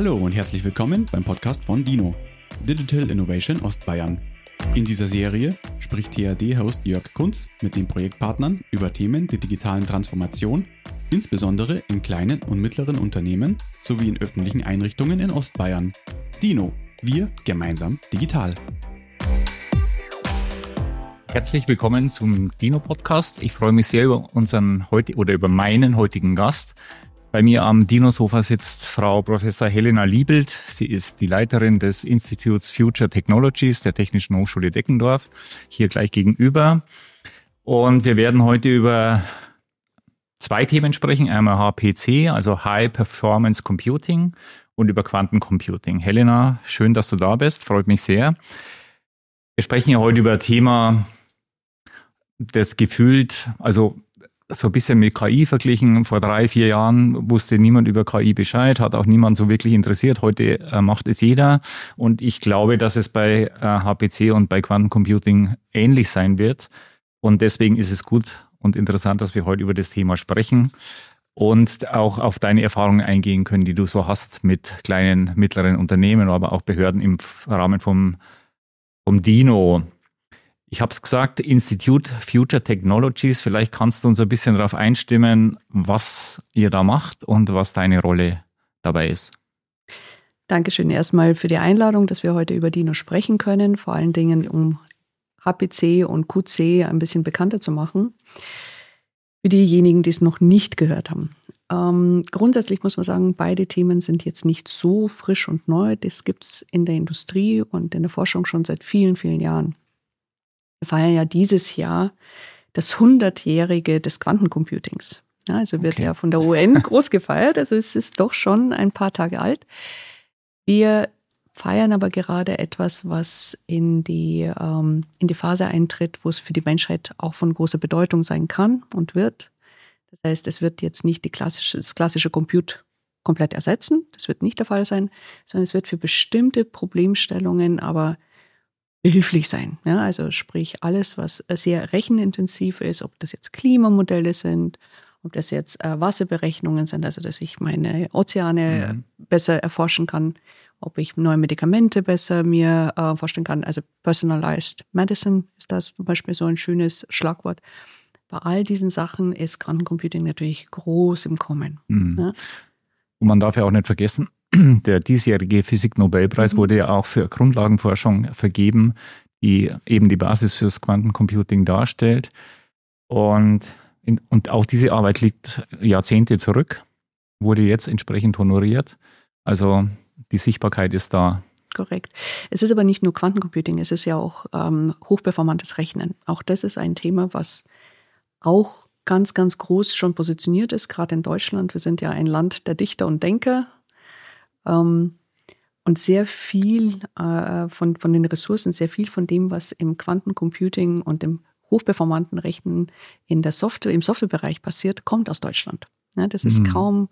Hallo und herzlich willkommen beim Podcast von DINO, Digital Innovation Ostbayern. In dieser Serie spricht TAD-Host Jörg Kunz mit den Projektpartnern über Themen der digitalen Transformation, insbesondere in kleinen und mittleren Unternehmen sowie in öffentlichen Einrichtungen in Ostbayern. DINO, wir gemeinsam digital. Herzlich willkommen zum DINO-Podcast. Ich freue mich sehr über meinen heutigen Gast. Bei mir am DINO-Sofa sitzt Frau Professor Helena Liebelt. Sie ist die Leiterin des Instituts Future Technologies der Technischen Hochschule Deckendorf, hier gleich gegenüber. Und wir werden heute über zwei Themen sprechen. Einmal HPC, also High Performance Computing, und über Quantencomputing. Helena, schön, dass du da bist. Freut mich sehr. Wir sprechen ja heute über ein Thema, das gefühlt, also so ein bisschen mit KI verglichen. Vor 3-4 Jahren wusste niemand über KI Bescheid, hat auch niemand so wirklich interessiert. Heute macht es jeder. Und ich glaube, dass es bei HPC und bei Quantencomputing ähnlich sein wird. Und deswegen ist es gut und interessant, dass wir heute über das Thema sprechen und auch auf deine Erfahrungen eingehen können, die du so hast mit kleinen, mittleren Unternehmen, aber auch Behörden im Rahmen vom DINO. Ich habe es gesagt, Institute Future Technologies. Vielleicht kannst du uns ein bisschen darauf einstimmen, was ihr da macht und was deine Rolle dabei ist. Dankeschön erstmal für die Einladung, dass wir heute über DINO sprechen können, vor allen Dingen um HPC und QC ein bisschen bekannter zu machen, für diejenigen, die es noch nicht gehört haben. Grundsätzlich muss man sagen, beide Themen sind jetzt nicht so frisch und neu. Das gibt es in der Industrie und in der Forschung schon seit vielen, vielen Jahren. Wir feiern ja dieses Jahr das 100-jährige des Quantencomputings. Ja, also wird ja von der UN groß gefeiert, also es ist doch schon ein paar Tage alt. Wir feiern aber gerade etwas, was in die Phase eintritt, wo es für die Menschheit auch von großer Bedeutung sein kann und wird. Das heißt, es wird jetzt nicht das klassische Compute komplett ersetzen, das wird nicht der Fall sein, sondern es wird für bestimmte Problemstellungen aber behilflich sein. Ja, also sprich alles, was sehr rechenintensiv ist, ob das jetzt Klimamodelle sind, ob das jetzt Wasserberechnungen sind, also dass ich meine Ozeane besser erforschen kann, ob ich neue Medikamente besser mir vorstellen kann. Also Personalized Medicine ist das zum Beispiel so ein schönes Schlagwort. Bei all diesen Sachen ist Quantencomputing natürlich groß im Kommen. Ja. Und man darf ja auch nicht vergessen, der diesjährige Physik-Nobelpreis wurde ja auch für Grundlagenforschung vergeben, die eben die Basis fürs Quantencomputing darstellt. Und auch diese Arbeit liegt Jahrzehnte zurück, wurde jetzt entsprechend honoriert. Also die Sichtbarkeit ist da. Korrekt. Es ist aber nicht nur Quantencomputing, es ist ja auch hochperformantes Rechnen. Auch das ist ein Thema, was auch ganz, ganz groß schon positioniert ist, gerade in Deutschland. Wir sind ja ein Land der Dichter und Denker. Und sehr viel von den Ressourcen, sehr viel von dem, was im Quantencomputing und im hochperformanten Rechnen im Softwarebereich passiert, kommt aus Deutschland. Ja, das ist kaum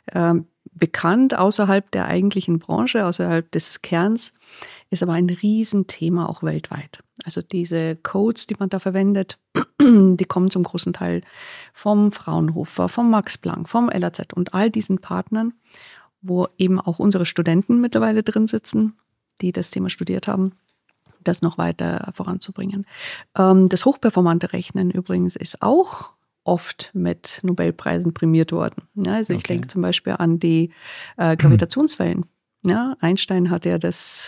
bekannt außerhalb der eigentlichen Branche, außerhalb des Kerns, ist aber ein Riesenthema auch weltweit. Also diese Codes, die man da verwendet, die kommen zum großen Teil vom Fraunhofer, vom Max Planck, vom LAZ und all diesen Partnern, wo eben auch unsere Studenten mittlerweile drin sitzen, die das Thema studiert haben, das noch weiter voranzubringen. Das hochperformante Rechnen übrigens ist auch oft mit Nobelpreisen prämiert worden. Ja, also ich denke zum Beispiel an die Gravitationswellen. Ja, Einstein hat ja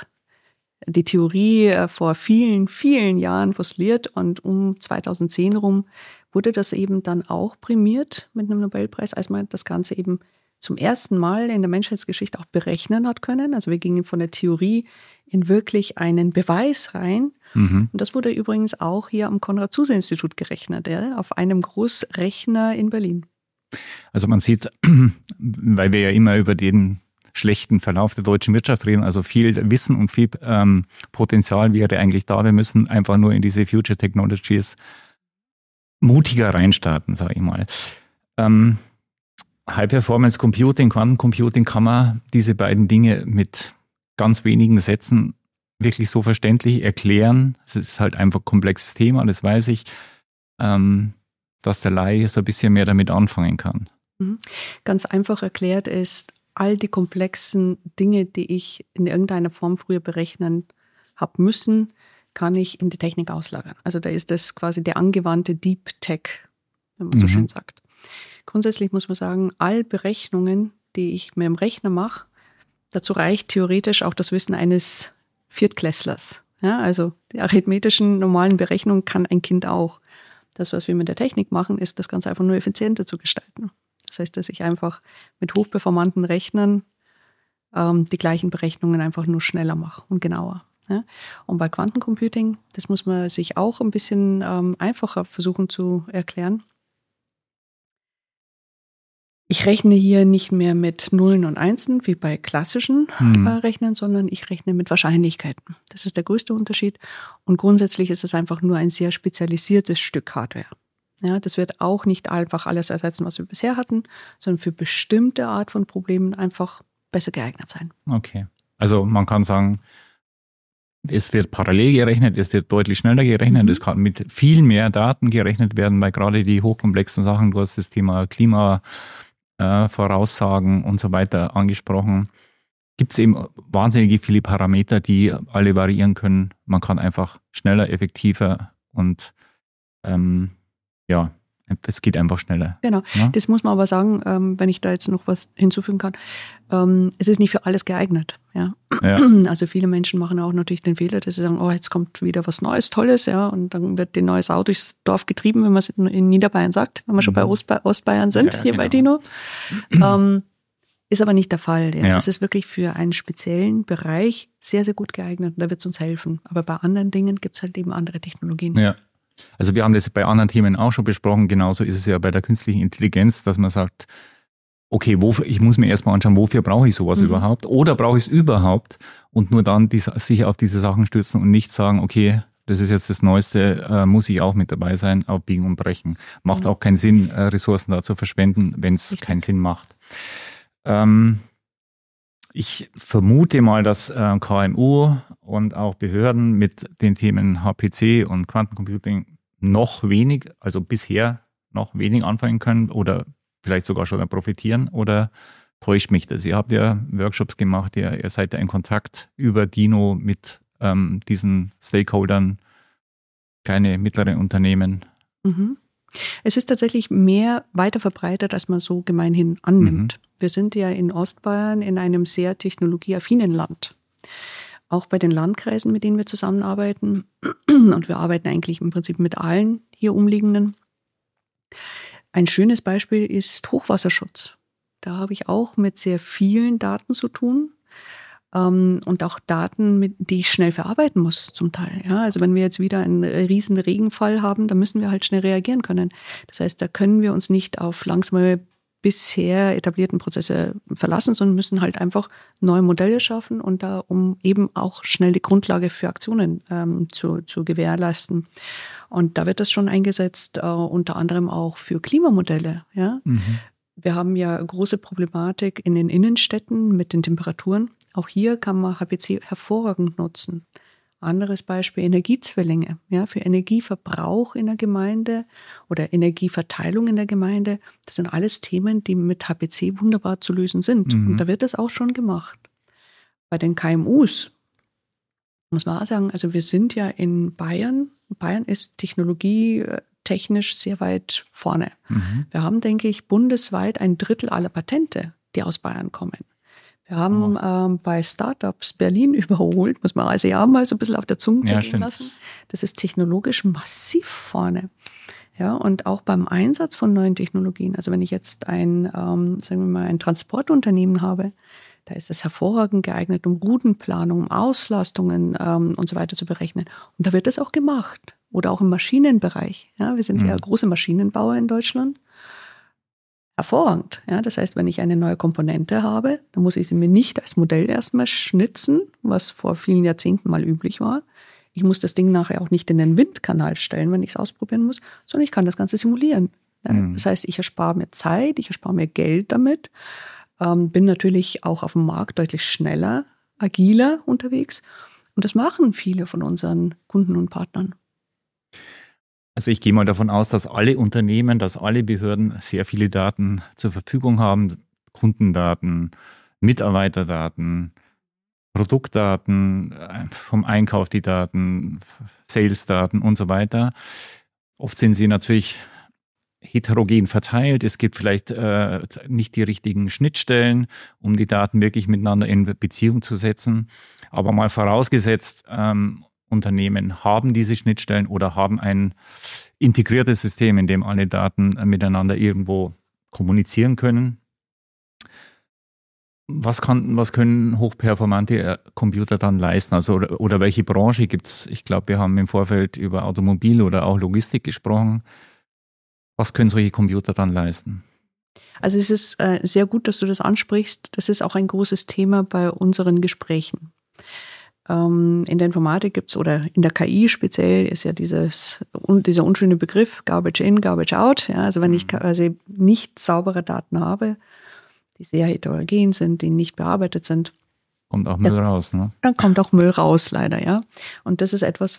die Theorie vor vielen, vielen Jahren postuliert und um 2010 rum wurde das eben dann auch prämiert mit einem Nobelpreis, als man das Ganze eben zum ersten Mal in der Menschheitsgeschichte auch berechnen hat können. Also wir gingen von der Theorie in wirklich einen Beweis rein. Und das wurde übrigens auch hier am Konrad-Zuse-Institut gerechnet, ja, auf einem Großrechner in Berlin. Also man sieht, weil wir ja immer über den schlechten Verlauf der deutschen Wirtschaft reden, also viel Wissen und viel Potenzial wäre eigentlich da. Wir müssen einfach nur in diese Future Technologies mutiger reinstarten, sage ich mal. High-Performance Computing, Quantencomputing, kann man diese beiden Dinge mit ganz wenigen Sätzen wirklich so verständlich erklären. Es ist halt einfach ein komplexes Thema, das weiß ich, dass der Laie so ein bisschen mehr damit anfangen kann. Ganz einfach erklärt ist, all die komplexen Dinge, die ich in irgendeiner Form früher berechnen habe müssen, kann ich in die Technik auslagern. Also da ist das quasi der angewandte Deep Tech, wenn man so schön sagt. Grundsätzlich muss man sagen, all Berechnungen, die ich mit dem Rechner mache, dazu reicht theoretisch auch das Wissen eines Viertklässlers. Ja, also die arithmetischen normalen Berechnungen kann ein Kind auch. Das, was wir mit der Technik machen, ist das Ganze einfach nur effizienter zu gestalten. Das heißt, dass ich einfach mit hochperformanten Rechnern die gleichen Berechnungen einfach nur schneller mache und genauer. Ja? Und bei Quantencomputing, das muss man sich auch ein bisschen einfacher versuchen zu erklären. Ich rechne hier nicht mehr mit Nullen und Einsen wie bei klassischen Rechnern, sondern ich rechne mit Wahrscheinlichkeiten. Das ist der größte Unterschied. Und grundsätzlich ist es einfach nur ein sehr spezialisiertes Stück Hardware. Ja, das wird auch nicht einfach alles ersetzen, was wir bisher hatten, sondern für bestimmte Art von Problemen einfach besser geeignet sein. Okay. Also man kann sagen, es wird parallel gerechnet, es wird deutlich schneller gerechnet, es kann mit viel mehr Daten gerechnet werden, weil gerade die hochkomplexen Sachen, du hast das Thema Klimavoraussagen und so weiter angesprochen, gibt es eben wahnsinnig viele Parameter, die alle variieren können. Man kann einfach schneller, effektiver und es geht einfach schneller. Genau, ja? Das muss man aber sagen, wenn ich da jetzt noch was hinzufügen kann. Es ist nicht für alles geeignet. Ja? Ja. Also viele Menschen machen auch natürlich den Fehler, dass sie sagen, oh, jetzt kommt wieder was Neues, Tolles, ja, und dann wird die neues Auto durchs Dorf getrieben, wenn man es in Niederbayern sagt, wenn wir schon bei Ostbayern sind, hier bei Dino. Ist aber nicht der Fall. Ja. Das ist wirklich für einen speziellen Bereich sehr, sehr gut geeignet und da wird es uns helfen. Aber bei anderen Dingen gibt es halt eben andere Technologien. Ja. Also wir haben das bei anderen Themen auch schon besprochen, genauso ist es ja bei der künstlichen Intelligenz, dass man sagt, okay, ich muss mir erstmal anschauen, wofür brauche ich sowas überhaupt oder brauche ich es überhaupt und nur dann sich auf diese Sachen stürzen und nicht sagen, okay, das ist jetzt das Neueste, muss ich auch mit dabei sein, auf Biegen und Brechen. Macht auch keinen Sinn, Ressourcen da zu verschwenden, wenn es keinen Sinn macht. Ich vermute mal, dass KMU und auch Behörden mit den Themen HPC und Quantencomputing noch wenig, also bisher noch wenig anfangen können oder vielleicht sogar schon profitieren oder täuscht mich das? Ihr habt ja Workshops gemacht, ihr seid ja in Kontakt über Dino mit diesen Stakeholdern, kleine, mittlere Unternehmen. Es ist tatsächlich mehr weiter verbreitet, als man so gemeinhin annimmt. Wir sind ja in Ostbayern in einem sehr technologieaffinen Land. Auch bei den Landkreisen, mit denen wir zusammenarbeiten. Und wir arbeiten eigentlich im Prinzip mit allen hier umliegenden. Ein schönes Beispiel ist Hochwasserschutz. Da habe ich auch mit sehr vielen Daten zu tun. Und auch Daten, die ich schnell verarbeiten muss zum Teil. Ja, also wenn wir jetzt wieder einen riesen Regenfall haben, dann müssen wir halt schnell reagieren können. Das heißt, da können wir uns nicht auf langsame, bisher etablierten Prozesse verlassen, sondern müssen halt einfach neue Modelle schaffen und da, um eben auch schnell die Grundlage für Aktionen zu gewährleisten. Und da wird das schon eingesetzt, unter anderem auch für Klimamodelle. Ja? Wir haben ja große Problematik in den Innenstädten mit den Temperaturen. Auch hier kann man HPC hervorragend nutzen. Anderes Beispiel, Energiezwillinge, ja, für Energieverbrauch in der Gemeinde oder Energieverteilung in der Gemeinde. Das sind alles Themen, die mit HPC wunderbar zu lösen sind. Und da wird das auch schon gemacht. Bei den KMUs muss man auch sagen, also wir sind ja in Bayern. Bayern ist technologietechnisch sehr weit vorne. Wir haben, denke ich, bundesweit 1/3 aller Patente, die aus Bayern kommen. Wir haben bei Startups Berlin überholt, muss man also ja mal so ein bisschen auf der Zunge zergehen lassen. Das ist technologisch massiv vorne. Ja, und auch beim Einsatz von neuen Technologien. Also wenn ich jetzt sagen wir mal, ein Transportunternehmen habe, da ist das hervorragend geeignet, um Routenplanung, um Auslastungen und so weiter zu berechnen. Und da wird das auch gemacht. Oder auch im Maschinenbereich. Ja, wir sind ja große Maschinenbauer in Deutschland. Hervorragend. Ja, das heißt, wenn ich eine neue Komponente habe, dann muss ich sie mir nicht als Modell erstmal schnitzen, was vor vielen Jahrzehnten mal üblich war. Ich muss das Ding nachher auch nicht in den Windkanal stellen, wenn ich es ausprobieren muss, sondern ich kann das Ganze simulieren. Ja, das heißt, ich erspare mir Zeit, ich erspare mir Geld damit, bin natürlich auch auf dem Markt deutlich schneller, agiler unterwegs. Und das machen viele von unseren Kunden und Partnern. Also ich gehe mal davon aus, dass alle Unternehmen, dass alle Behörden sehr viele Daten zur Verfügung haben, Kundendaten, Mitarbeiterdaten, Produktdaten, vom Einkauf die Daten, Salesdaten und so weiter. Oft sind sie natürlich heterogen verteilt. Es gibt vielleicht nicht die richtigen Schnittstellen, um die Daten wirklich miteinander in Beziehung zu setzen. Aber mal vorausgesetzt, Unternehmen haben diese Schnittstellen oder haben ein integriertes System, in dem alle Daten miteinander irgendwo kommunizieren können. Was können hochperformante Computer dann leisten? Also oder welche Branche gibt's? Ich glaube, wir haben im Vorfeld über Automobil oder auch Logistik gesprochen. Was können solche Computer dann leisten? Also es ist sehr gut, dass du das ansprichst. Das ist auch ein großes Thema bei unseren Gesprächen. In der Informatik gibt's oder in der KI speziell ist ja dieser unschöne Begriff Garbage in, Garbage out. Ja, also wenn ich quasi nicht saubere Daten habe, die sehr heterogen sind, die nicht bearbeitet sind. Kommt auch Müll raus, ne? Dann kommt auch Müll raus, leider, ja. Und das ist etwas,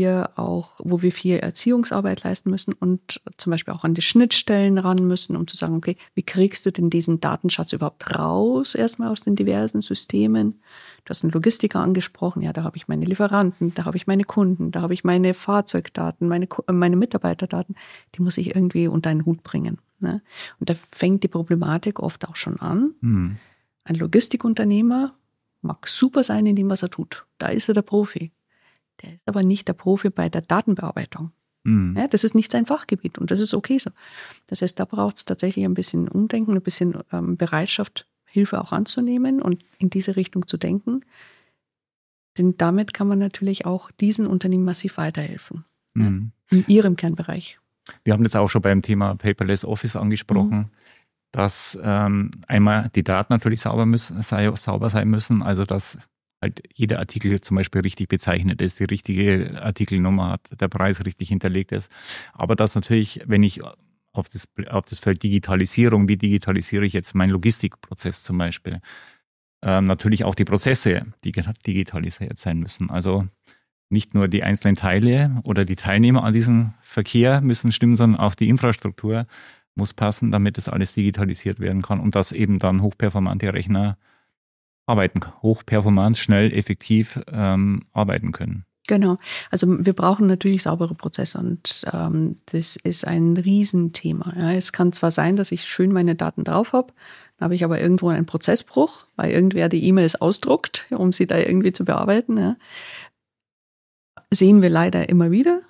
wo wir viel Erziehungsarbeit leisten müssen und zum Beispiel auch an die Schnittstellen ran müssen, um zu sagen, okay, wie kriegst du denn diesen Datenschatz überhaupt raus, erstmal aus den diversen Systemen? Du hast einen Logistiker angesprochen, ja, da habe ich meine Lieferanten, da habe ich meine Kunden, da habe ich meine Fahrzeugdaten, meine Mitarbeiterdaten, die muss ich irgendwie unter einen Hut bringen. Ne? Und da fängt die Problematik oft auch schon an. Ein Logistikunternehmer mag super sein in dem, was er tut. Da ist er der Profi. Der ist aber nicht der Profi bei der Datenbearbeitung. Ja, das ist nicht sein Fachgebiet und das ist okay so. Das heißt, da braucht es tatsächlich ein bisschen Umdenken, ein bisschen Bereitschaft, Hilfe auch anzunehmen und in diese Richtung zu denken. Denn damit kann man natürlich auch diesen Unternehmen massiv weiterhelfen. In ihrem Kernbereich. Wir haben jetzt auch schon beim Thema Paperless Office angesprochen, dass einmal die Daten natürlich sauber sein müssen, also dass halt jeder Artikel zum Beispiel richtig bezeichnet ist, die richtige Artikelnummer hat, der Preis richtig hinterlegt ist. Aber dass natürlich, wenn ich auf das Feld Digitalisierung, wie digitalisiere ich jetzt meinen Logistikprozess zum Beispiel, natürlich auch die Prozesse digitalisiert sein müssen. Also nicht nur die einzelnen Teile oder die Teilnehmer an diesem Verkehr müssen stimmen, sondern auch die Infrastruktur muss passen, damit das alles digitalisiert werden kann und dass eben dann hochperformante Rechner hochperformant, schnell, effektiv arbeiten können. Genau. Also wir brauchen natürlich saubere Prozesse und das ist ein Riesenthema. Ja, es kann zwar sein, dass ich schön meine Daten drauf habe, dann habe ich aber irgendwo einen Prozessbruch, weil irgendwer die E-Mails ausdruckt, um sie da irgendwie zu bearbeiten. Ja. Sehen wir leider immer wieder.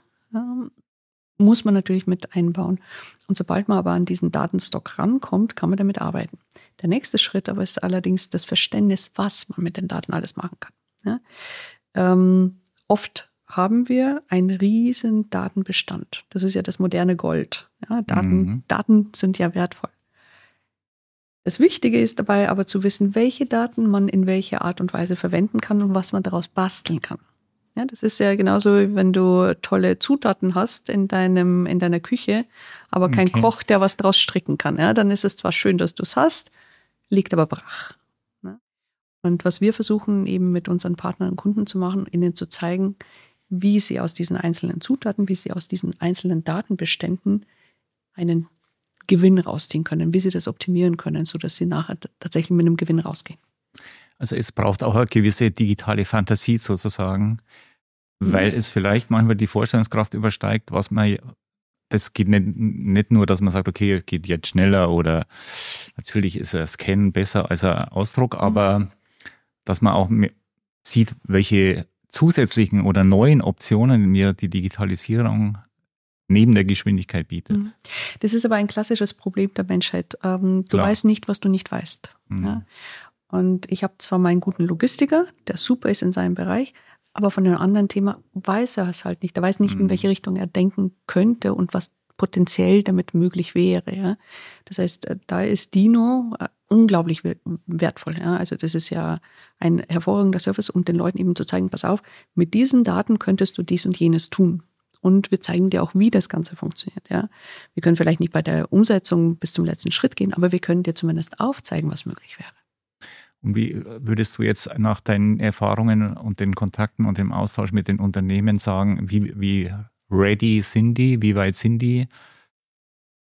Muss man natürlich mit einbauen. Und sobald man aber an diesen Datenstock rankommt, kann man damit arbeiten. Der nächste Schritt aber ist allerdings das Verständnis, was man mit den Daten alles machen kann. Ja? Oft haben wir einen riesen Datenbestand. Das ist ja das moderne Gold. Ja? Daten sind ja wertvoll. Das Wichtige ist dabei aber zu wissen, welche Daten man in welcher Art und Weise verwenden kann und was man daraus basteln kann. Ja, das ist ja genauso, wie wenn du tolle Zutaten hast in deiner Küche, aber kein Koch, der was draus stricken kann. Ja, dann ist es zwar schön, dass du es hast, liegt aber brach. Ja. Und was wir versuchen eben mit unseren Partnern und Kunden zu machen, ihnen zu zeigen, wie sie aus diesen einzelnen Zutaten, wie sie aus diesen einzelnen Datenbeständen einen Gewinn rausziehen können, wie sie das optimieren können, sodass sie nachher tatsächlich mit einem Gewinn rausgehen. Also es braucht auch eine gewisse digitale Fantasie sozusagen, weil es vielleicht manchmal die Vorstellungskraft übersteigt, das geht nicht nur, dass man sagt, okay, geht jetzt schneller oder natürlich ist ein Scan besser als ein Ausdruck, aber dass man auch sieht, welche zusätzlichen oder neuen Optionen mir die Digitalisierung neben der Geschwindigkeit bietet. Das ist aber ein klassisches Problem der Menschheit. Du weißt nicht, was du nicht weißt. Ja? Und ich habe zwar meinen guten Logistiker, der super ist in seinem Bereich, aber von einem anderen Thema weiß er es halt nicht. Er weiß nicht, in welche Richtung er denken könnte und was potenziell damit möglich wäre. Ja. Das heißt, da ist Dino unglaublich wertvoll. Ja. Also das ist ja ein hervorragender Service, um den Leuten eben zu zeigen, pass auf, mit diesen Daten könntest du dies und jenes tun. Und wir zeigen dir auch, wie das Ganze funktioniert. Ja. Wir können vielleicht nicht bei der Umsetzung bis zum letzten Schritt gehen, aber wir können dir zumindest aufzeigen, was möglich wäre. Und wie würdest du jetzt nach deinen Erfahrungen und den Kontakten und dem Austausch mit den Unternehmen sagen, wie ready sind die, wie weit sind die?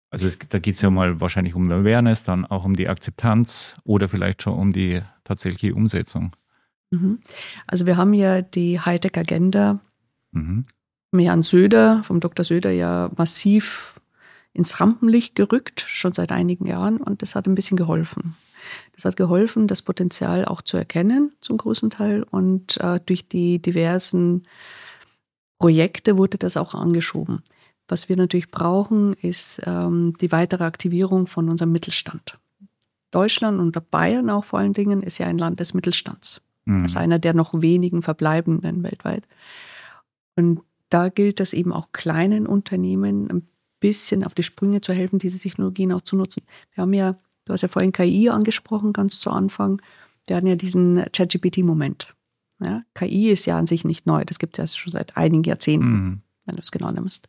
Also da geht es ja mal wahrscheinlich um Awareness, dann auch um die Akzeptanz oder vielleicht schon um die tatsächliche Umsetzung. Also wir haben ja die Hightech-Agenda Herrn Söder, vom Dr. Söder ja massiv ins Rampenlicht gerückt, schon seit einigen Jahren, und das hat ein bisschen geholfen. Das hat geholfen, das Potenzial auch zu erkennen, zum großen Teil, und durch die diversen Projekte wurde das auch angeschoben. Was wir natürlich brauchen, ist die weitere Aktivierung von unserem Mittelstand. Deutschland und Bayern auch vor allen Dingen ist ja ein Land des Mittelstands. Das ist einer der noch wenigen verbleibenden weltweit. Und da gilt es eben auch kleinen Unternehmen ein bisschen auf die Sprünge zu helfen, diese Technologien auch zu nutzen. Wir haben ja, du hast ja vorhin KI angesprochen, ganz zu Anfang. Wir hatten ja diesen ChatGPT-Moment. Ja, KI ist ja an sich nicht neu. Das gibt es ja schon seit einigen Jahrzehnten, wenn du es genau nimmst.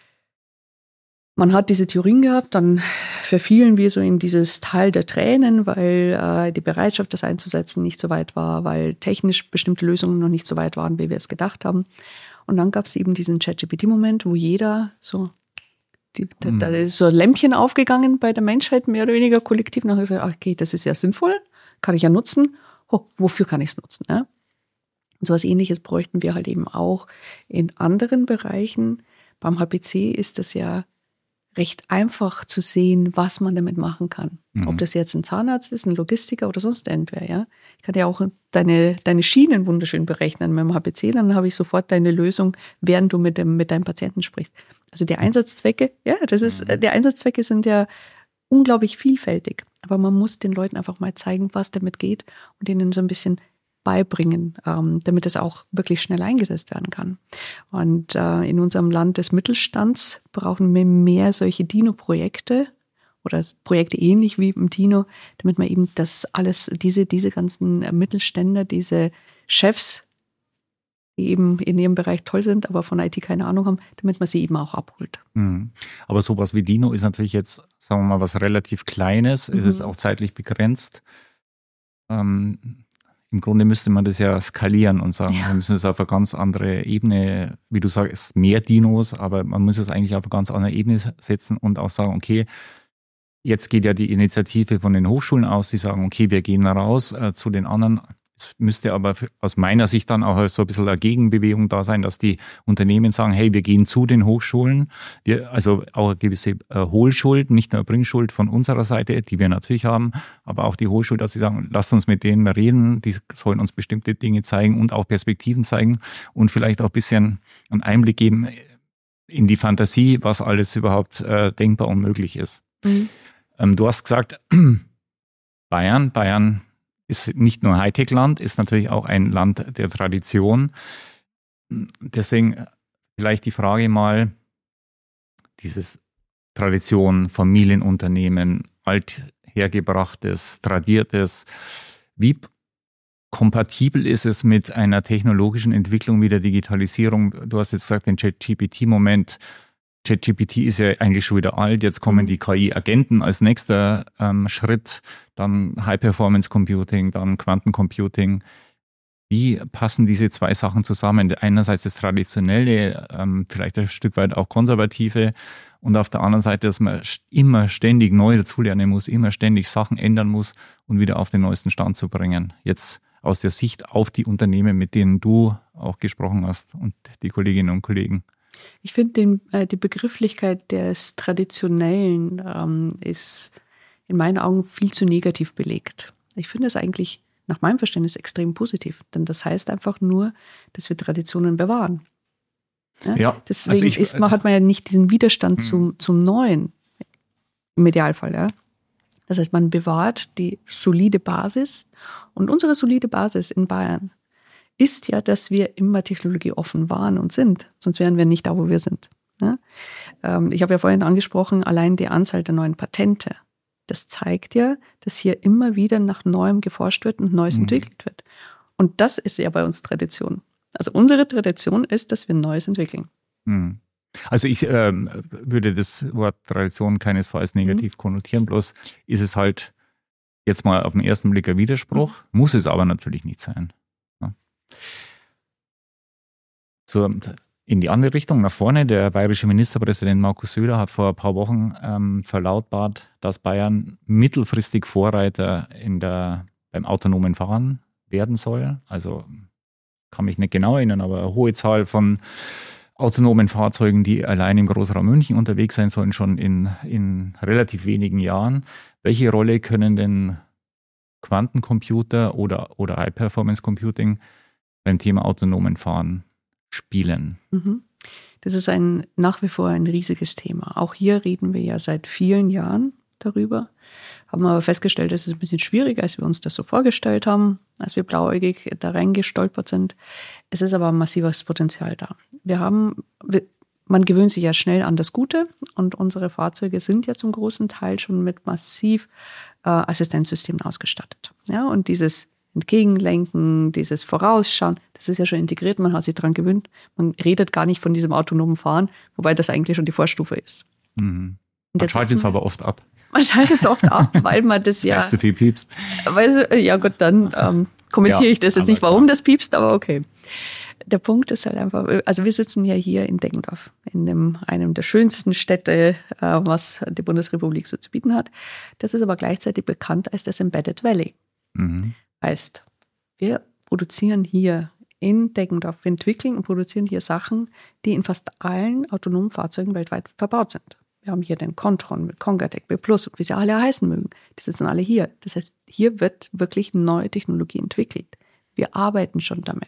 Man hat diese Theorien gehabt, dann verfielen wir so in dieses Tal der Tränen, weil die Bereitschaft, das einzusetzen, nicht so weit war, weil technisch bestimmte Lösungen noch nicht so weit waren, wie wir es gedacht haben. Und dann gab es eben diesen ChatGPT-Moment, wo jeder so, da ist so ein Lämpchen aufgegangen bei der Menschheit, mehr oder weniger kollektiv. Und dann hat gesagt, okay, das ist ja sinnvoll, kann ich ja nutzen. Oh, wofür kann ich es nutzen? Ja? Und so etwas Ähnliches bräuchten wir halt eben auch in anderen Bereichen. Beim HPC ist das ja recht einfach zu sehen, was man damit machen kann. Ob das jetzt ein Zahnarzt ist, ein Logistiker oder sonst irgendwer. Ja? Ich kann ja auch deine Schienen wunderschön berechnen mit dem HPC, dann habe ich sofort deine Lösung, während du mit deinem Patienten sprichst. Also die Einsatzzwecke, die Einsatzzwecke sind ja unglaublich vielfältig. Aber man muss den Leuten einfach mal zeigen, was damit geht und ihnen so ein bisschen beibringen, damit es auch wirklich schnell eingesetzt werden kann. Und in unserem Land des Mittelstands brauchen wir mehr solche Dino-Projekte oder Projekte ähnlich wie im Dino, damit man eben das alles, diese ganzen Mittelständler, diese Chefs, die eben in ihrem Bereich toll sind, aber von IT keine Ahnung haben, damit man sie eben auch abholt. Aber sowas wie Dino ist natürlich jetzt, sagen wir mal, was relativ Kleines. Es ist auch zeitlich begrenzt. Im Grunde müsste man das ja skalieren und sagen, wir müssen es auf eine ganz andere Ebene, wie du sagst, mehr Dinos, aber man muss es eigentlich auf eine ganz andere Ebene setzen und auch sagen, okay, jetzt geht ja die Initiative von den Hochschulen aus, die sagen, okay, wir gehen raus zu den anderen. Es müsste aber aus meiner Sicht dann auch so ein bisschen eine Gegenbewegung da sein, dass die Unternehmen sagen, hey, wir gehen zu den Hochschulen, also auch eine gewisse Hohlschuld, nicht nur Bringschuld von unserer Seite, die wir natürlich haben, aber auch die Hohlschuld, dass sie sagen, lasst uns mit denen reden, die sollen uns bestimmte Dinge zeigen und auch Perspektiven zeigen und vielleicht auch ein bisschen einen Einblick geben in die Fantasie, was alles überhaupt denkbar und möglich ist. Du hast gesagt, Bayern ist nicht nur Hightech-Land, ist natürlich auch ein Land der Tradition. Deswegen vielleicht die Frage mal, dieses Tradition, Familienunternehmen, althergebrachtes, tradiertes, wie kompatibel ist es mit einer technologischen Entwicklung wie der Digitalisierung? Du hast jetzt gesagt, den ChatGPT-Moment. ChatGPT ist ja eigentlich schon wieder alt, jetzt kommen die KI-Agenten als nächster Schritt, dann High-Performance-Computing, dann Quantencomputing. Wie passen diese zwei Sachen zusammen? Einerseits das Traditionelle, vielleicht ein Stück weit auch Konservative und auf der anderen Seite, dass man immer ständig neu dazulernen muss, immer ständig Sachen ändern muss und wieder auf den neuesten Stand zu bringen. Jetzt aus der Sicht auf die Unternehmen, mit denen du auch gesprochen hast und die Kolleginnen und Kollegen. Ich finde, die Begrifflichkeit des Traditionellen ist in meinen Augen viel zu negativ belegt. Ich finde es eigentlich nach meinem Verständnis extrem positiv, denn das heißt einfach nur, dass wir Traditionen bewahren. Ja, deswegen hat man ja nicht diesen Widerstand zum Neuen im Idealfall. Ja? Das heißt, man bewahrt die solide Basis und unsere solide Basis in Bayern ist ja, dass wir immer technologieoffen waren und sind. Sonst wären wir nicht da, wo wir sind. Ja? Ich habe ja vorhin angesprochen, allein die Anzahl der neuen Patente. Das zeigt ja, dass hier immer wieder nach Neuem geforscht wird und Neues entwickelt wird. Und das ist ja bei uns Tradition. Also unsere Tradition ist, dass wir Neues entwickeln. Also ich würde das Wort Tradition keinesfalls negativ konnotieren, bloß ist es halt jetzt mal auf den ersten Blick ein Widerspruch, muss es aber natürlich nicht sein. Ja. in die andere Richtung, nach vorne. Der bayerische Ministerpräsident Markus Söder hat vor ein paar Wochen verlautbart, dass Bayern mittelfristig Vorreiter beim autonomen Fahren werden soll. Also kann mich nicht genau erinnern, aber eine hohe Zahl von autonomen Fahrzeugen, die allein im Großraum München unterwegs sein sollen, schon in relativ wenigen Jahren. Welche Rolle können denn Quantencomputer oder High-Performance Computing beim Thema autonomen Fahren spielen? Das ist nach wie vor ein riesiges Thema. Auch hier reden wir ja seit vielen Jahren darüber, haben aber festgestellt, es ist ein bisschen schwieriger, als wir uns das so vorgestellt haben, als wir blauäugig da reingestolpert sind. Es ist aber ein massives Potenzial da. Man gewöhnt sich ja schnell an das Gute und unsere Fahrzeuge sind ja zum großen Teil schon mit massiv Assistenzsystemen ausgestattet. Ja, und dieses Entgegenlenken, dieses Vorausschauen, das ist ja schon integriert, man hat sich daran gewöhnt. Man redet gar nicht von diesem autonomen Fahren, wobei das eigentlich schon die Vorstufe ist. Mhm. Man schaltet es aber oft ab. Man schaltet es oft ab, weil man das ja... Weil du viel piepst. Ja gut, dann kommentiere ich das jetzt nicht, warum das piepst, aber okay. Der Punkt ist halt einfach, also wir sitzen ja hier in Deggendorf, in einem der schönsten Städte, was die Bundesrepublik so zu bieten hat. Das ist aber gleichzeitig bekannt als das Embedded Valley. Mhm. Heißt, wir produzieren hier in Deggendorf, wir entwickeln und produzieren hier Sachen, die in fast allen autonomen Fahrzeugen weltweit verbaut sind. Wir haben hier den Contron mit Congatec, B+, und wie sie alle heißen mögen. Die sitzen alle hier. Das heißt, hier wird wirklich neue Technologie entwickelt. Wir arbeiten schon damit.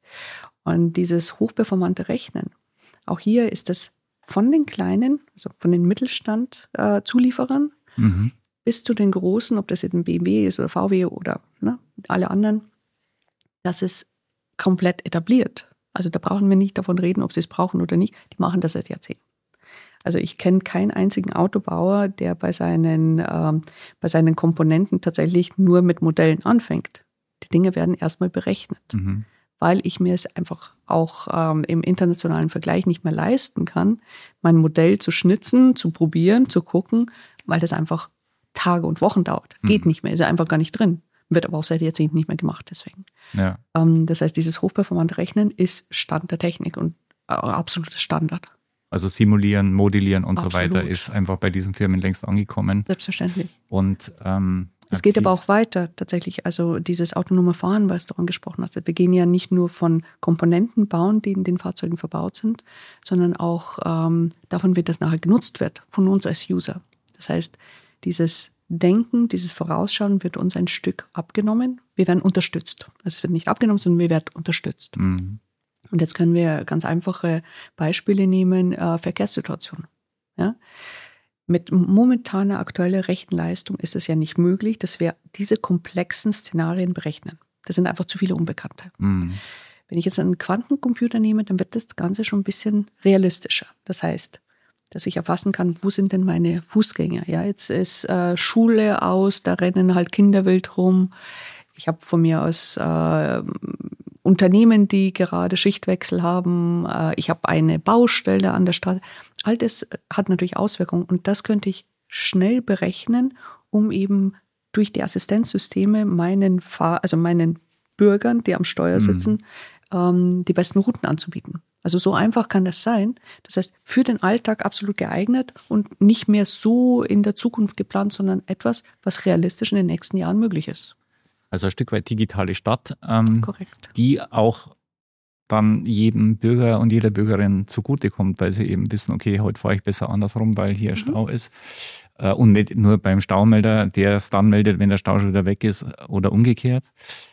Und dieses hochperformante Rechnen, auch hier ist das von den kleinen, also von den Mittelstand-Zulieferern bis zu den großen, ob das jetzt ein BMW ist oder VW oder alle anderen, das ist komplett etabliert. Also da brauchen wir nicht davon reden, ob sie es brauchen oder nicht. Die machen das seit Jahrzehnten. Also ich kenne keinen einzigen Autobauer, der bei seinen Komponenten tatsächlich nur mit Modellen anfängt. Die Dinge werden erstmal berechnet, weil ich mir es einfach auch im internationalen Vergleich nicht mehr leisten kann, mein Modell zu schnitzen, zu probieren, zu gucken, weil das einfach Tage und Wochen dauert. Geht nicht mehr, ist ja einfach gar nicht drin. Wird aber auch seit Jahrzehnten nicht mehr gemacht, deswegen. Ja. Das heißt, dieses hochperformante Rechnen ist Stand der Technik und absolutes Standard. Also simulieren, modellieren und Absolut. so weiter ist einfach bei diesen Firmen längst angekommen. Selbstverständlich. Und es geht aber auch weiter tatsächlich. Also dieses autonome Fahren, was du angesprochen hast. Wir gehen ja nicht nur von Komponenten bauen, die in den Fahrzeugen verbaut sind, sondern auch davon, wie das nachher genutzt wird, von uns als User. Das heißt, dieses Denken, dieses Vorausschauen wird uns ein Stück abgenommen. Wir werden unterstützt. Also es wird nicht abgenommen, sondern wir werden unterstützt. Und jetzt können wir ganz einfache Beispiele nehmen, Verkehrssituationen. Ja? Mit momentaner aktueller Rechenleistung ist es ja nicht möglich, dass wir diese komplexen Szenarien berechnen. Das sind einfach zu viele Unbekannte. Wenn ich jetzt einen Quantencomputer nehme, dann wird das Ganze schon ein bisschen realistischer. Das heißt, dass ich erfassen kann, wo sind denn meine Fußgänger? Ja, jetzt ist Schule aus, da rennen halt Kinder wild rum. Ich habe von mir aus Unternehmen, die gerade Schichtwechsel haben. Ich habe eine Baustelle an der Straße. All das hat natürlich Auswirkungen und das könnte ich schnell berechnen, um eben durch die Assistenzsysteme meinen Bürgern, die am Steuer sitzen, die besten Routen anzubieten. Also so einfach kann das sein. Das heißt, für den Alltag absolut geeignet und nicht mehr so in der Zukunft geplant, sondern etwas, was realistisch in den nächsten Jahren möglich ist. Also ein Stück weit digitale Stadt, Korrekt. Die auch dann jedem Bürger und jeder Bürgerin zugutekommt, weil sie eben wissen, okay, heute fahre ich besser andersrum, weil hier Stau ist. Und nicht nur beim Staumelder, der es dann meldet, wenn der Stau schon wieder weg ist oder umgekehrt.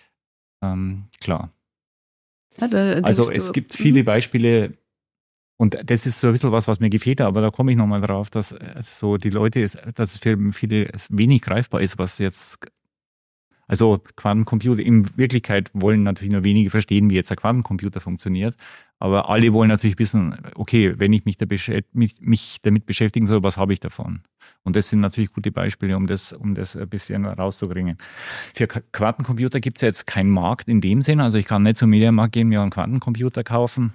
Klar. Ja, also es gibt viele Beispiele und das ist so ein bisschen was mir gefehlt hat, aber da komme ich nochmal drauf, dass so die Leute, dass es für viele wenig greifbar ist, was jetzt... Also Quantencomputer in Wirklichkeit wollen natürlich nur wenige verstehen, wie jetzt ein Quantencomputer funktioniert. Aber alle wollen natürlich wissen, okay, wenn ich mich damit beschäftigen soll, was habe ich davon? Und das sind natürlich gute Beispiele, um das ein bisschen rauszubringen. Für Quantencomputer gibt es ja jetzt keinen Markt in dem Sinn. Also ich kann nicht zum Mediamarkt gehen, mir einen Quantencomputer kaufen.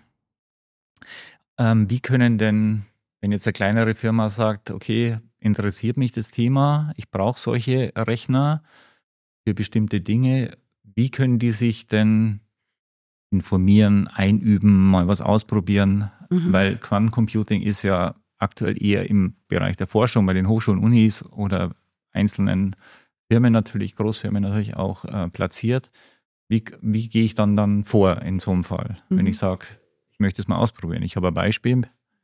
Wie können denn, wenn jetzt eine kleinere Firma sagt, okay, interessiert mich das Thema, ich brauche solche Rechner für bestimmte Dinge, wie können die sich denn informieren, einüben, mal was ausprobieren? weil Quantencomputing ist ja aktuell eher im Bereich der Forschung bei den Hochschulen, Unis oder einzelnen Firmen natürlich, Großfirmen natürlich auch platziert. Wie gehe ich dann vor in so einem Fall, wenn ich sage, ich möchte es mal ausprobieren? Ich habe ein Beispiel.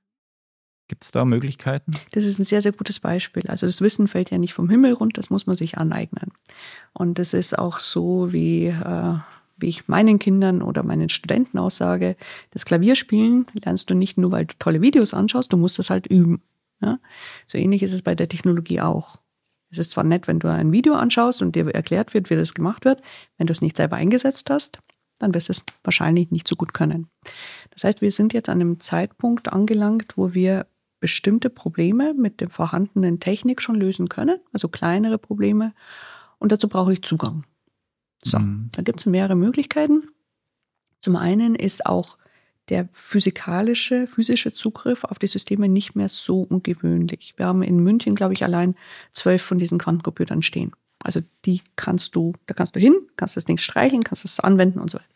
Gibt es da Möglichkeiten? Das ist ein sehr, sehr gutes Beispiel. Also das Wissen fällt ja nicht vom Himmel runter, das muss man sich aneignen. Und das ist auch so, wie ich meinen Kindern oder meinen Studenten aussage, das Klavierspielen lernst du nicht nur, weil du tolle Videos anschaust, du musst das halt üben. Ja? So ähnlich ist es bei der Technologie auch. Es ist zwar nett, wenn du ein Video anschaust und dir erklärt wird, wie das gemacht wird, wenn du es nicht selber eingesetzt hast, dann wirst du es wahrscheinlich nicht so gut können. Das heißt, wir sind jetzt an einem Zeitpunkt angelangt, wo wir bestimmte Probleme mit der vorhandenen Technik schon lösen können, also kleinere Probleme. Und dazu brauche ich Zugang. So, da gibt es mehrere Möglichkeiten. Zum einen ist auch der physische Zugriff auf die Systeme nicht mehr so ungewöhnlich. Wir haben in München, glaube ich, allein 12 von diesen Quantencomputern stehen. Also da kannst du hin, kannst das Ding streicheln, kannst es anwenden und so weiter.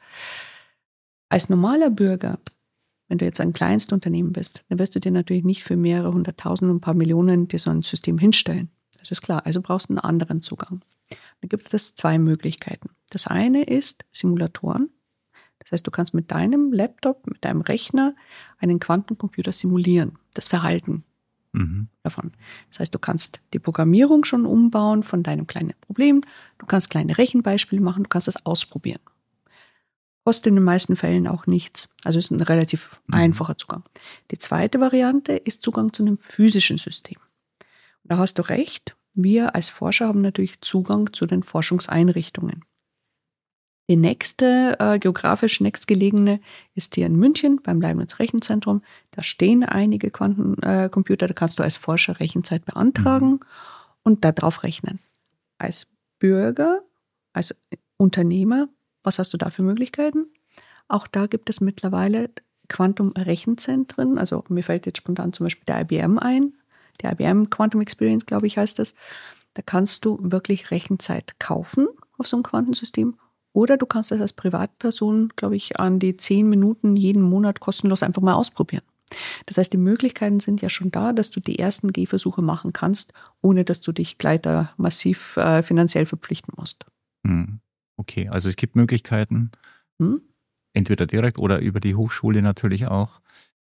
Als normaler Bürger, wenn du jetzt ein Kleinstunternehmen bist, dann wirst du dir natürlich nicht für mehrere 100.000 und ein paar Millionen dir so ein System hinstellen. Das ist klar, also brauchst du einen anderen Zugang. Da gibt es 2 Möglichkeiten. Das eine ist Simulatoren. Das heißt, du kannst mit deinem Laptop, mit deinem Rechner einen Quantencomputer simulieren, das Verhalten davon. Das heißt, du kannst die Programmierung schon umbauen von deinem kleinen Problem. Du kannst kleine Rechenbeispiele machen, du kannst das ausprobieren. Kostet in den meisten Fällen auch nichts. Also ist ein relativ einfacher Zugang. Die zweite Variante ist Zugang zu einem physischen System. Und da hast du recht. Wir als Forscher haben natürlich Zugang zu den Forschungseinrichtungen. Die geografisch nächstgelegene ist hier in München beim Leibniz Rechenzentrum. Da stehen einige Quantencomputer, da kannst du als Forscher Rechenzeit beantragen und da drauf rechnen. Als Bürger, als Unternehmer, was hast du da für Möglichkeiten? Auch da gibt es mittlerweile Quantum-Rechenzentren. Also mir fällt jetzt spontan zum Beispiel der IBM ein. Der IBM Quantum Experience, glaube ich, heißt das. Da kannst du wirklich Rechenzeit kaufen auf so einem Quantensystem. Oder du kannst das als Privatperson, glaube ich, an die 10 Minuten jeden Monat kostenlos einfach mal ausprobieren. Das heißt, die Möglichkeiten sind ja schon da, dass du die ersten Gehversuche machen kannst, ohne dass du dich gleich da massiv finanziell verpflichten musst. Okay, also es gibt Möglichkeiten, entweder direkt oder über die Hochschule natürlich auch.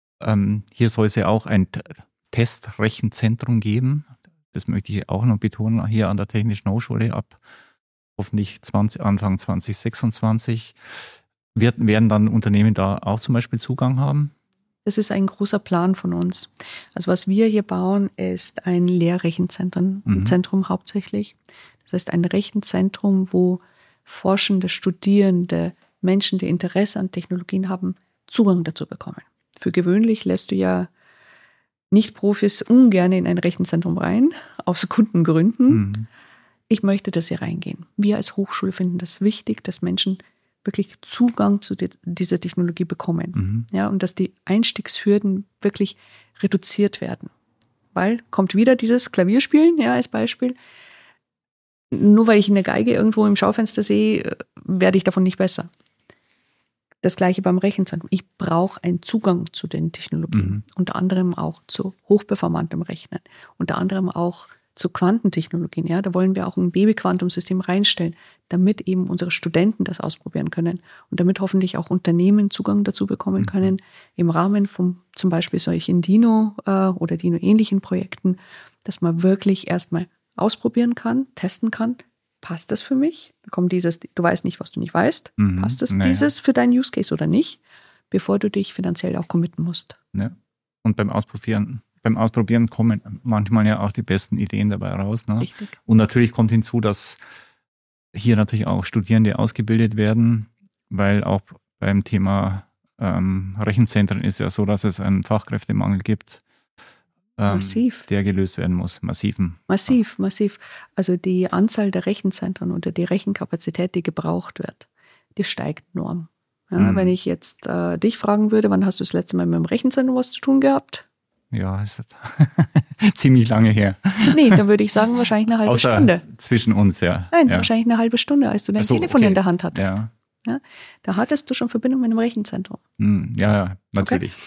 Hier soll es ja auch ein Testrechenzentrum geben. Das möchte ich auch noch betonen, hier an der Technischen Hochschule ab hoffentlich Anfang 2026. Werden dann Unternehmen da auch zum Beispiel Zugang haben? Das ist ein großer Plan von uns. Also was wir hier bauen, ist ein Lehrrechenzentrum hauptsächlich. Das heißt ein Rechenzentrum, wo Forschende, Studierende, Menschen, die Interesse an Technologien haben, Zugang dazu bekommen. Für gewöhnlich lässt du ja Nicht-Profis ungern in ein Rechenzentrum rein, aus Kundengründen. Ich möchte, dass sie reingehen. Wir als Hochschule finden das wichtig, dass Menschen wirklich Zugang zu dieser Technologie bekommen. Ja, und dass die Einstiegshürden wirklich reduziert werden. Weil, kommt wieder dieses Klavierspielen, ja, als Beispiel. Nur weil ich eine Geige irgendwo im Schaufenster sehe, werde ich davon nicht besser. Das Gleiche beim Rechenzentrum. Ich brauche einen Zugang zu den Technologien. Unter anderem auch zu hochperformantem Rechnen. Unter anderem auch zu Quantentechnologien. Ja, da wollen wir auch ein Baby-Quantum-System reinstellen, damit eben unsere Studenten das ausprobieren können und damit hoffentlich auch Unternehmen Zugang dazu bekommen können, im Rahmen von zum Beispiel solchen Dino- oder Dino-ähnlichen Projekten, dass man wirklich erstmal ausprobieren kann, testen kann, passt das für mich? Da kommt dieses, du weißt nicht, was du nicht weißt, passt das dieses für deinen Use Case oder nicht, bevor du dich finanziell auch committen musst. Ja. Und beim Ausprobieren kommen manchmal ja auch die besten Ideen dabei raus. Ne? Richtig. Und natürlich kommt hinzu, dass hier natürlich auch Studierende ausgebildet werden, weil auch beim Thema Rechenzentren ist ja so, dass es einen Fachkräftemangel gibt, Massiv. der gelöst werden muss. Massiv. Also die Anzahl der Rechenzentren oder die Rechenkapazität, die gebraucht wird, die steigt enorm. Ja, wenn ich jetzt dich fragen würde, wann hast du das letzte Mal mit dem Rechenzentrum was zu tun gehabt? Ja, ist ziemlich lange her. Nee, da würde ich sagen, wahrscheinlich eine halbe Stunde. Zwischen uns, ja. Nein, wahrscheinlich eine halbe Stunde, als du dein Telefon in der Hand hattest. Ja. Ja, da hattest du schon Verbindung mit einem Rechenzentrum. Ja, natürlich. Okay.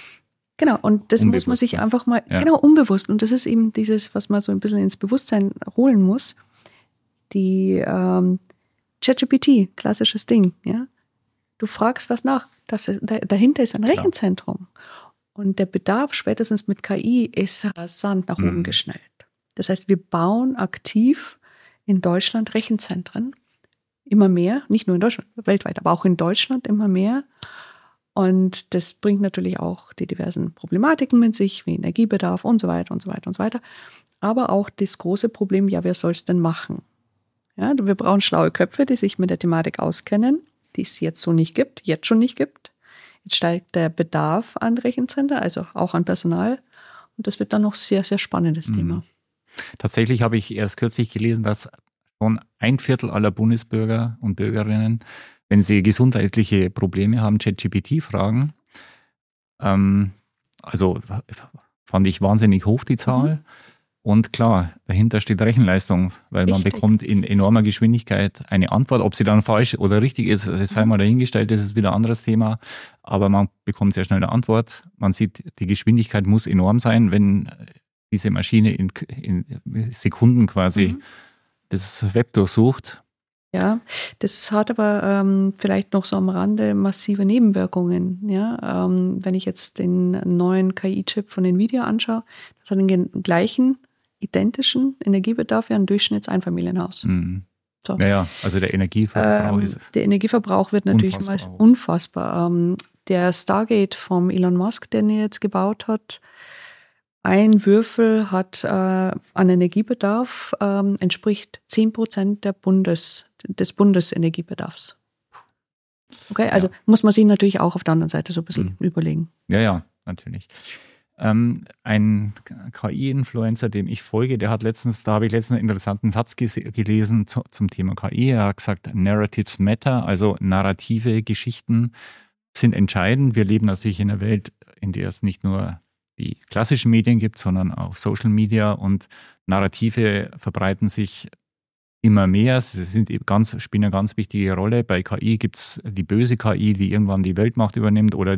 Genau, und das muss man sich einfach mal, genau, unbewusst. Und das ist eben dieses, was man so ein bisschen ins Bewusstsein holen muss. Die ChatGPT, klassisches Ding, ja. Du fragst was nach. Dahinter ist ein Rechenzentrum. Und der Bedarf spätestens mit KI ist rasant nach oben geschnellt. Das heißt, wir bauen aktiv in Deutschland Rechenzentren. Immer mehr, nicht nur in Deutschland, weltweit, aber auch in Deutschland immer mehr. Und das bringt natürlich auch die diversen Problematiken mit sich, wie Energiebedarf und so weiter und so weiter und so weiter. Aber auch das große Problem, ja, wer soll es denn machen? Ja, wir brauchen schlaue Köpfe, die sich mit der Thematik auskennen, die es jetzt schon nicht gibt. Jetzt steigt der Bedarf an Rechenzentren, also auch an Personal. Und das wird dann noch sehr, sehr spannendes Thema. Tatsächlich habe ich erst kürzlich gelesen, dass schon 1/4 aller Bundesbürger und Bürgerinnen, wenn sie gesundheitliche Probleme haben, ChatGPT fragen. Also fand ich wahnsinnig hoch, die Zahl. Und klar, dahinter steht Rechenleistung, weil man bekommt in enormer Geschwindigkeit eine Antwort. Ob sie dann falsch oder richtig ist, das sei mal dahingestellt, das ist wieder ein anderes Thema. Aber man bekommt sehr schnell eine Antwort. Man sieht, die Geschwindigkeit muss enorm sein, wenn diese Maschine in Sekunden quasi das Web durchsucht. Ja, das hat aber vielleicht noch so am Rande massive Nebenwirkungen. Ja? Wenn ich jetzt den neuen KI-Chip von Nvidia anschaue, das hat den gleichen, identischen Energiebedarf wie ein Durchschnittseinfamilienhaus. So. Ja, also der Energieverbrauch ist es. Der Energieverbrauch wird natürlich unfassbar. Der Stargate vom Elon Musk, den er jetzt gebaut hat, ein Würfel hat an Energiebedarf, entspricht 10% des Bundesenergiebedarfs. Okay, also muss man sich natürlich auch auf der anderen Seite so ein bisschen überlegen. Ja, natürlich. Ein KI-Influencer, dem ich folge, da habe ich letztens einen interessanten Satz gelesen zum Thema KI. Er hat gesagt, Narratives matter, also narrative Geschichten sind entscheidend. Wir leben natürlich in einer Welt, in der es nicht nur die klassischen Medien gibt, sondern auch Social Media, und Narrative verbreiten sich immer mehr. Sie spielen eine ganz wichtige Rolle. Bei KI gibt es die böse KI, die irgendwann die Weltmacht übernimmt, oder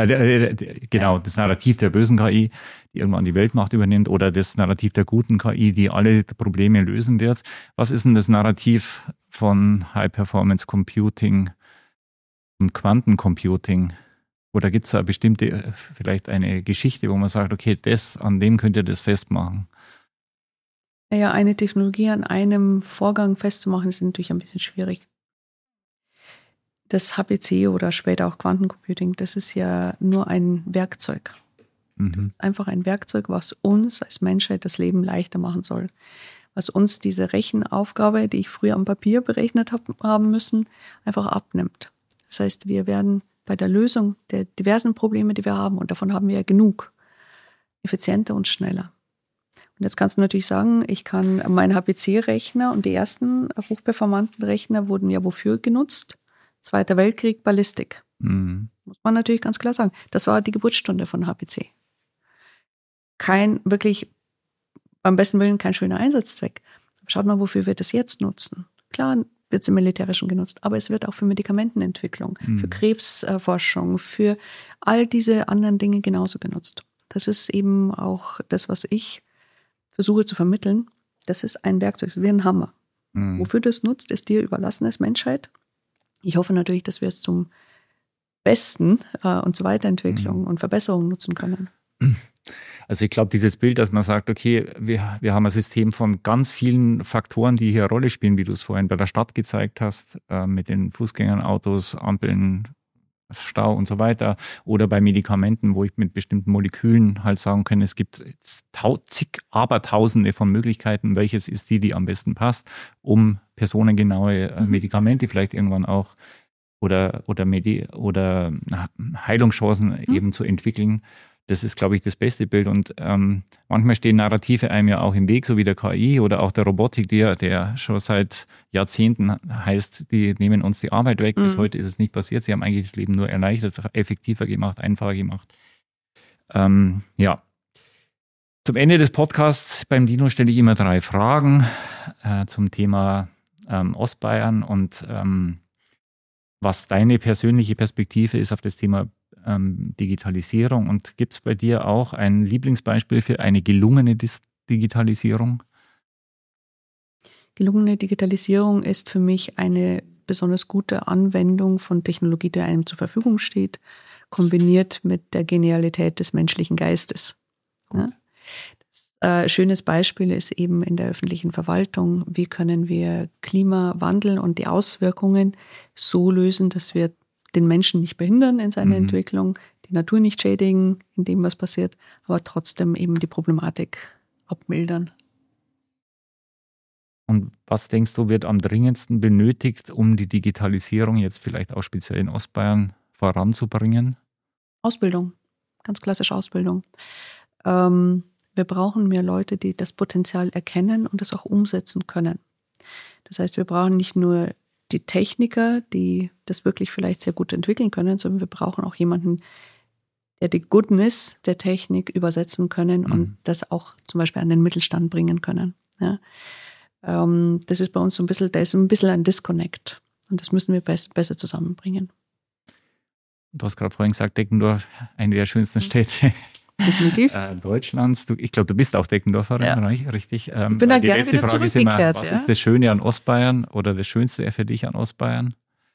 das Narrativ der bösen KI, die irgendwann die Weltmacht übernimmt, oder das Narrativ der guten KI, die alle Probleme lösen wird. Was ist denn das Narrativ von High-Performance Computing und Quantencomputing? Oder gibt es da vielleicht eine Geschichte, wo man sagt, okay, an dem könnt ihr das festmachen? Ja, eine Technologie an einem Vorgang festzumachen, ist natürlich ein bisschen schwierig. Das HPC oder später auch Quantencomputing, das ist ja nur ein Werkzeug. Das ist einfach ein Werkzeug, was uns als Menschheit das Leben leichter machen soll. Was uns diese Rechenaufgabe, die ich früher am Papier berechnet haben müssen, einfach abnimmt. Das heißt, wir werden bei der Lösung der diversen Probleme, die wir haben, und davon haben wir ja genug, effizienter und schneller. Und jetzt kannst du natürlich sagen, ich kann meinen HPC-Rechner, und die ersten hochperformanten Rechner wurden ja wofür genutzt? Zweiter Weltkrieg, Ballistik. Muss man natürlich ganz klar sagen. Das war die Geburtsstunde von HPC. Wirklich, beim besten Willen, kein schöner Einsatzzweck. Schaut mal, wofür wir das jetzt nutzen. Klar wird es im Militärischen genutzt, aber es wird auch für Medikamentenentwicklung, für Krebsforschung, für all diese anderen Dinge genauso genutzt. Das ist eben auch das, was ich versuche zu vermitteln. Das ist ein Werkzeug, wie ein Hammer. Wofür du es nutzt, ist dir überlassen als Menschheit. Ich hoffe natürlich, dass wir es zum Besten und zur Weiterentwicklung und Verbesserung nutzen können. Also ich glaube, dieses Bild, dass man sagt, okay, wir haben ein System von ganz vielen Faktoren, die hier eine Rolle spielen, wie du es vorhin bei der Stadt gezeigt hast, mit den Fußgängern, Autos, Ampeln, Stau und so weiter, oder bei Medikamenten, wo ich mit bestimmten Molekülen halt sagen kann, es gibt Tausende von Möglichkeiten, welches ist die am besten passt, um personengenaue Medikamente vielleicht irgendwann auch oder Heilungschancen eben zu entwickeln. Das ist, glaube ich, das beste Bild. Und manchmal stehen Narrative einem ja auch im Weg, so wie der KI oder auch der Robotik, der schon seit Jahrzehnten heißt, die nehmen uns die Arbeit weg. Bis heute ist es nicht passiert. Sie haben eigentlich das Leben nur erleichtert, effektiver gemacht, einfacher gemacht. Ja. Zum Ende des Podcasts beim Dino stelle ich immer 3 Fragen zum Thema Ostbayern und was deine persönliche Perspektive ist auf das Thema Digitalisierung. Und gibt es bei dir auch ein Lieblingsbeispiel für eine gelungene Digitalisierung? Gelungene Digitalisierung ist für mich eine besonders gute Anwendung von Technologie, die einem zur Verfügung steht, kombiniert mit der Genialität des menschlichen Geistes. Ja? Schönes Beispiel ist eben in der öffentlichen Verwaltung. Wie können wir Klimawandel und die Auswirkungen so lösen, dass wir den Menschen nicht behindern in seiner Entwicklung, die Natur nicht schädigen in dem, was passiert, aber trotzdem eben die Problematik abmildern. Und was denkst du, wird am dringendsten benötigt, um die Digitalisierung jetzt vielleicht auch speziell in Ostbayern voranzubringen? Ausbildung, ganz klassisch Ausbildung. Wir brauchen mehr Leute, die das Potenzial erkennen und das auch umsetzen können. Das heißt, wir brauchen nicht nur die Techniker, die das wirklich vielleicht sehr gut entwickeln können, sondern wir brauchen auch jemanden, der die Goodness der Technik übersetzen können und das auch zum Beispiel an den Mittelstand bringen können. Ja. Das ist bei uns so da ist ein bisschen ein Disconnect und das müssen wir besser zusammenbringen. Du hast gerade vorhin gesagt, Deckendorf, eine der schönsten Städte Definitiv. Deutschlands. Ich glaube, du bist auch Deckendorferin, ja. Richtig? Ich bin da gerne wieder Frage ist immer, was ja? ist das Schöne an Ostbayern oder das Schönste für dich an Ostbayern?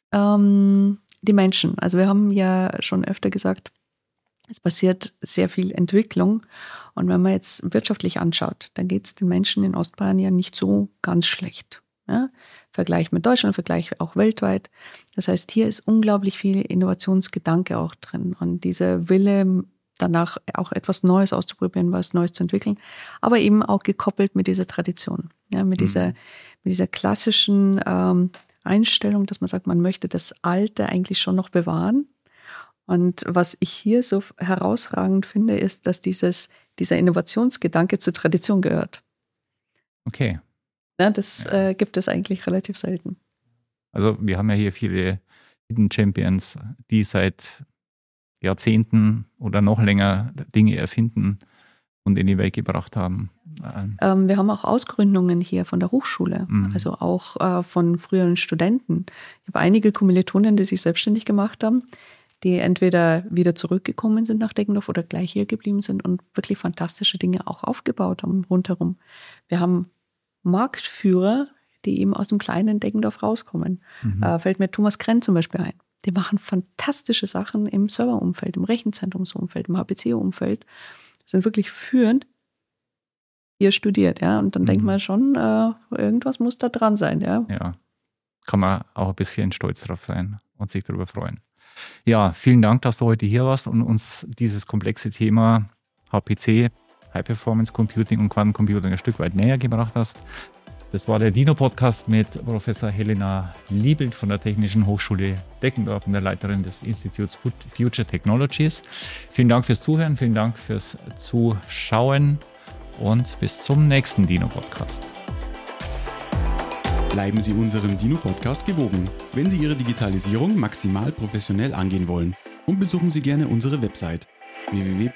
Die Menschen. Also wir haben ja schon öfter gesagt, es passiert sehr viel Entwicklung. Und wenn man jetzt wirtschaftlich anschaut, dann geht es den Menschen in Ostbayern ja nicht so ganz schlecht. Ja? Vergleich mit Deutschland, Vergleich auch weltweit. Das heißt, hier ist unglaublich viel Innovationsgedanke auch drin. Und dieser Wille, danach auch etwas Neues auszuprobieren, was Neues zu entwickeln, aber eben auch gekoppelt mit dieser Tradition, ja, mit dieser klassischen Einstellung, dass man sagt, man möchte das Alte eigentlich schon noch bewahren. Und was ich hier so herausragend finde, ist, dass dieser Innovationsgedanke zur Tradition gehört. Okay. Ja, das gibt es eigentlich relativ selten. Also wir haben ja hier viele Hidden Champions, die seit Jahrzehnten oder noch länger Dinge erfinden und in die Welt gebracht haben. Wir haben auch Ausgründungen hier von der Hochschule, also auch von früheren Studenten. Ich habe einige Kommilitonen, die sich selbstständig gemacht haben, die entweder wieder zurückgekommen sind nach Deggendorf oder gleich hier geblieben sind und wirklich fantastische Dinge auch aufgebaut haben rundherum. Wir haben Marktführer, die eben aus dem kleinen Deggendorf rauskommen. Fällt mir Thomas Krenn zum Beispiel ein. Die machen fantastische Sachen im Serverumfeld, im Rechenzentrumsumfeld, im HPC-Umfeld. Sind wirklich führend. Hier studiert, ja. Und dann denkt man schon, irgendwas muss da dran sein, ja. Ja, kann man auch ein bisschen stolz drauf sein und sich darüber freuen. Ja, vielen Dank, dass du heute hier warst und uns dieses komplexe Thema HPC, High Performance Computing und Quantencomputing ein Stück weit näher gebracht hast. Das war der Dino-Podcast mit Professor Helena Liebelt von der Technischen Hochschule Deckendorf und der Leiterin des Instituts Future Technologies. Vielen Dank fürs Zuhören, vielen Dank fürs Zuschauen und bis zum nächsten Dino-Podcast. Bleiben Sie unserem Dino-Podcast gewogen, wenn Sie Ihre Digitalisierung maximal professionell angehen wollen. Und besuchen Sie gerne unsere Website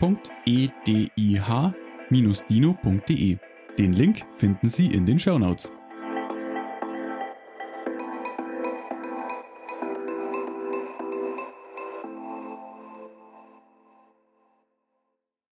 www.edih-dino.de. Den Link finden Sie in den Shownotes.